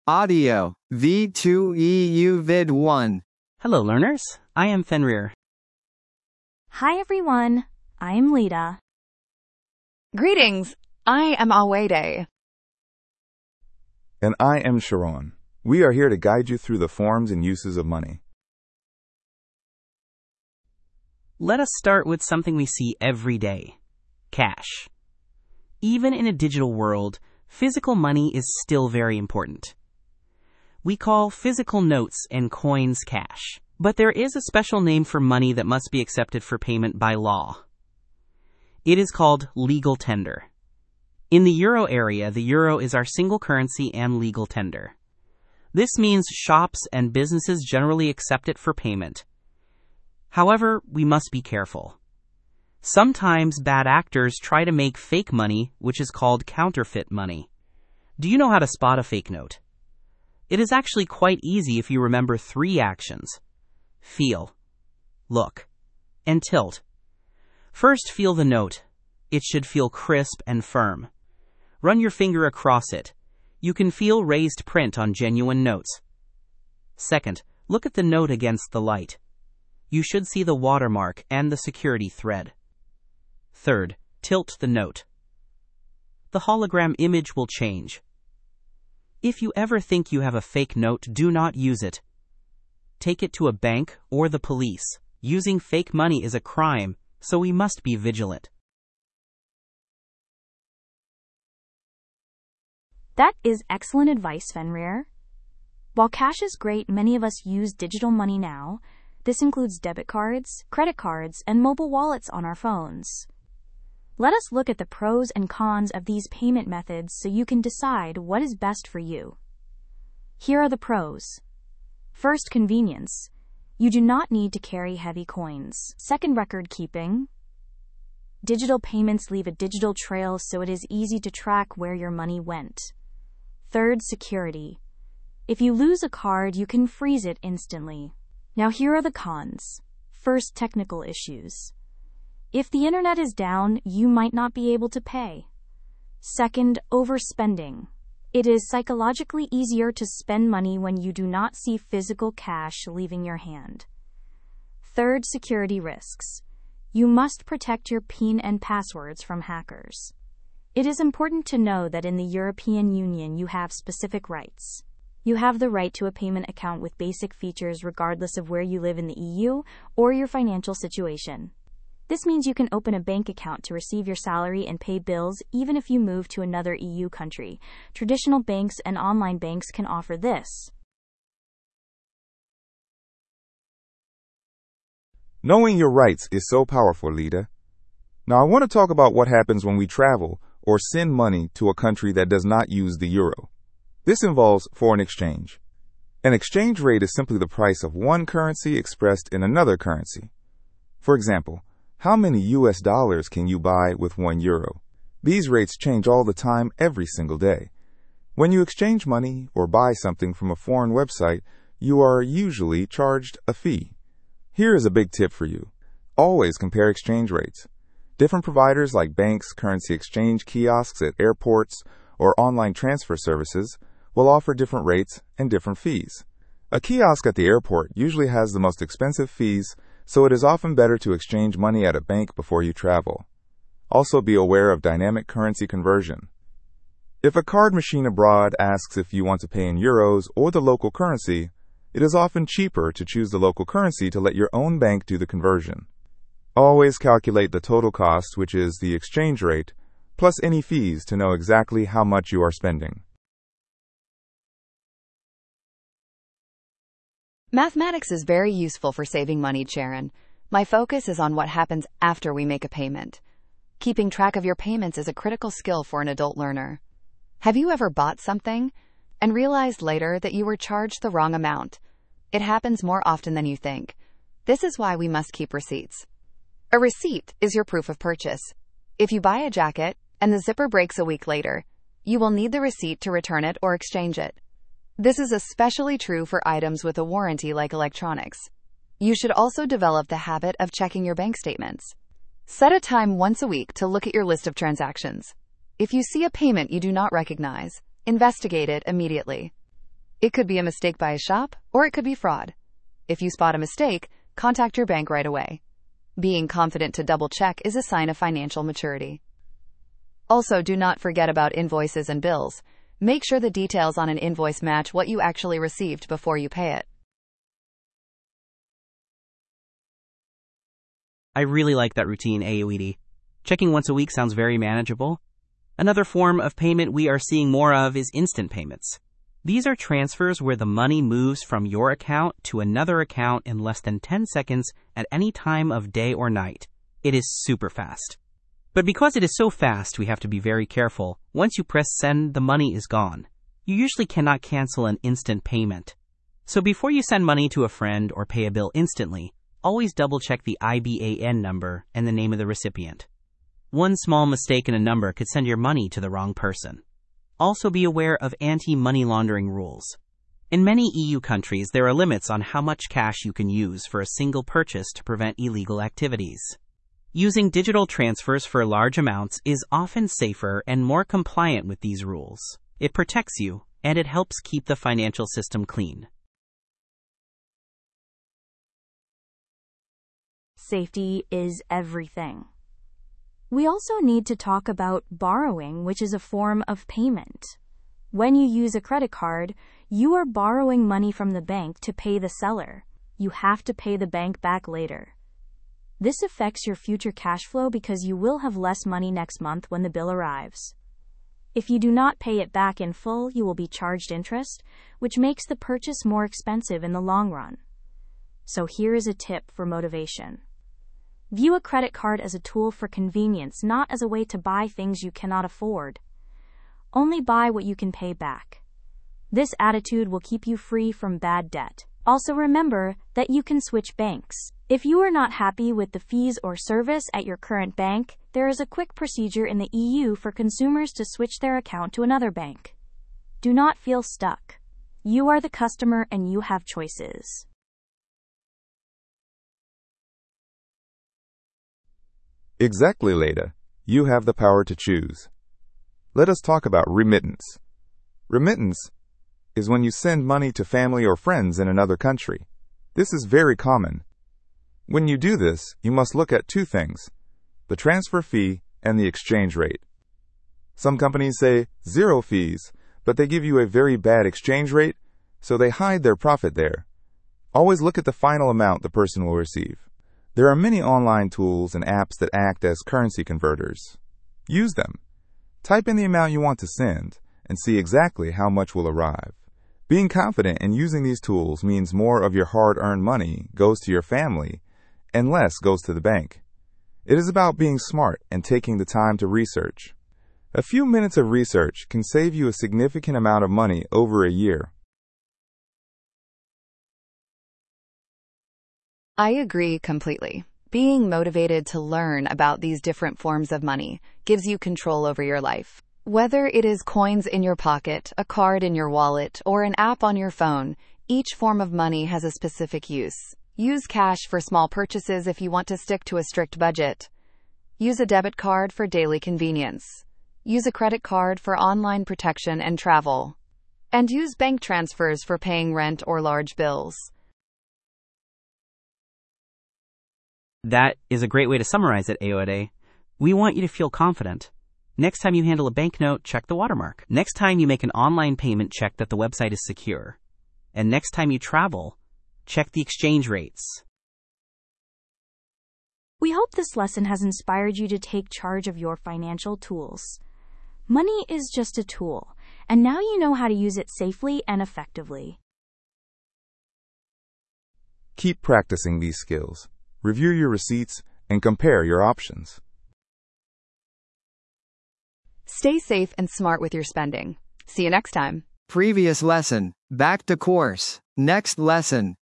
Audio, V2EU Vid 1. Hello learners, I am Fenrir. Hi everyone, I am Lita. Greetings, I am Awede. And I am Sharon. We are here to guide you through the forms and uses of money. Let us start with something we see every day: cash. Even in a digital world, physical money is still very important. We call physical notes and coins cash, but there is a special name for money that must be accepted for payment by law. It is called legal tender. In the euro area, the euro is our single currency and legal tender. This means shops and businesses generally accept it for payment. However, we must be careful. Sometimes bad actors try to make fake money, which is called counterfeit money. Do you know how to spot a fake note? It is actually quite easy if you remember 3 actions: feel, look, and tilt. First, feel the note. It should feel crisp and firm. Run your finger across it. You can feel raised print on genuine notes. Second, look at the note against the light. You should see the watermark and the security thread. Third, tilt the note. The hologram image will change. If you ever think you have a fake note, do not use it. Take it to a bank or the police. Using fake money is a crime, so we must be vigilant. That is excellent advice, Fenrir. While cash is great, many of us use digital money now. This includes debit cards, credit cards, and mobile wallets on our phones. Let us look at the pros and cons of these payment methods so you can decide what is best for you. Here are the pros. First, convenience. You do not need to carry heavy coins. Second, record keeping. Digital payments leave a digital trail, so it is easy to track where your money went. Third, security. If you lose a card, you can freeze it instantly. Now here are the cons. First, technical issues. If the internet is down, you might not be able to pay. Second, overspending. It is psychologically easier to spend money when you do not see physical cash leaving your hand. Third, security risks. You must protect your PIN and passwords from hackers. It is important to know that in the European Union you have specific rights. You have the right to a payment account with basic features regardless of where you live in the EU or your financial situation. This means you can open a bank account to receive your salary and pay bills even if you move to another EU country. Traditional banks and online banks can offer this. Knowing your rights is so powerful, Lita. Now I want to talk about what happens when we travel or send money to a country that does not use the euro. This involves foreign exchange. An exchange rate is simply the price of one currency expressed in another currency. For example, how many US dollars can you buy with 1 euro? These rates change all the time, every single day. When you exchange money or buy something from a foreign website, you are usually charged a fee. Here is a big tip for you. Always compare exchange rates. Different providers like banks, currency exchange kiosks at airports, or online transfer services will offer different rates and different fees. A kiosk at the airport usually has the most expensive fees, so it is often better to exchange money at a bank before you travel. Also be aware of dynamic currency conversion. If a card machine abroad asks if you want to pay in euros or the local currency, it is often cheaper to choose the local currency to let your own bank do the conversion. Always calculate the total cost, which is the exchange rate, plus any fees to know exactly how much you are spending. Mathematics is very useful for saving money, Sharon. My focus is on what happens after we make a payment. Keeping track of your payments is a critical skill for an adult learner. Have you ever bought something and realized later that you were charged the wrong amount? It happens more often than you think. This is why we must keep receipts. A receipt is your proof of purchase. If you buy a jacket and the zipper breaks a week later, you will need the receipt to return it or exchange it. This is especially true for items with a warranty like electronics. You should also develop the habit of checking your bank statements. Set a time once a week to look at your list of transactions. If you see a payment you do not recognize, investigate it immediately. It could be a mistake by a shop, or it could be fraud. If you spot a mistake, contact your bank right away. Being confident to double-check is a sign of financial maturity. Also, do not forget about invoices and bills. Make sure the details on an invoice match what you actually received before you pay it. I really like that routine, Ayoede. Checking once a week sounds very manageable. Another form of payment we are seeing more of is instant payments. These are transfers where the money moves from your account to another account in less than 10 seconds at any time of day or night. It is super fast. But because it is so fast, we have to be very careful. Once you press send, the money is gone. You usually cannot cancel an instant payment. So before you send money to a friend or pay a bill instantly, always double-check the IBAN number and the name of the recipient. One small mistake in a number could send your money to the wrong person. Also be aware of anti-money laundering rules. In many EU countries, there are limits on how much cash you can use for a single purchase to prevent illegal activities. Using digital transfers for large amounts is often safer and more compliant with these rules. It protects you, and it helps keep the financial system clean. Safety is everything. We also need to talk about borrowing, which is a form of payment. When you use a credit card, you are borrowing money from the bank to pay the seller. You have to pay the bank back later. This affects your future cash flow because you will have less money next month when the bill arrives. If you do not pay it back in full, you will be charged interest, which makes the purchase more expensive in the long run. So here is a tip for motivation. View a credit card as a tool for convenience, not as a way to buy things you cannot afford. Only buy what you can pay back. This attitude will keep you free from bad debt. Also remember that you can switch banks. If you are not happy with the fees or service at your current bank, there is a quick procedure in the EU for consumers to switch their account to another bank. Do not feel stuck. You are the customer and you have choices. Exactly, Leda. You have the power to choose. Let us talk about remittance. Remittance is when you send money to family or friends in another country. This is very common. When you do this, you must look at two things: the transfer fee and the exchange rate. Some companies say zero fees, but they give you a very bad exchange rate, so they hide their profit there. Always look at the final amount the person will receive. There are many online tools and apps that act as currency converters. Use them. Type in the amount you want to send and see exactly how much will arrive. Being confident in using these tools means more of your hard-earned money goes to your family and less goes to the bank. It is about being smart and taking the time to research. A few minutes of research can save you a significant amount of money over a year. I agree completely. Being motivated to learn about these different forms of money gives you control over your life. Whether it is coins in your pocket, a card in your wallet, or an app on your phone, each form of money has a specific use. Use cash for small purchases if you want to stick to a strict budget. Use a debit card for daily convenience. Use a credit card for online protection and travel. And use bank transfers for paying rent or large bills. That is a great way to summarize it, Ayoede. We want you to feel confident. Next time you handle a banknote, check the watermark. Next time you make an online payment, check that the website is secure. And next time you travel, check the exchange rates. We hope this lesson has inspired you to take charge of your financial tools. Money is just a tool, and now you know how to use it safely and effectively. Keep practicing these skills. Review your receipts and compare your options. Stay safe and smart with your spending. See you next time. Previous lesson. Back to course. Next lesson.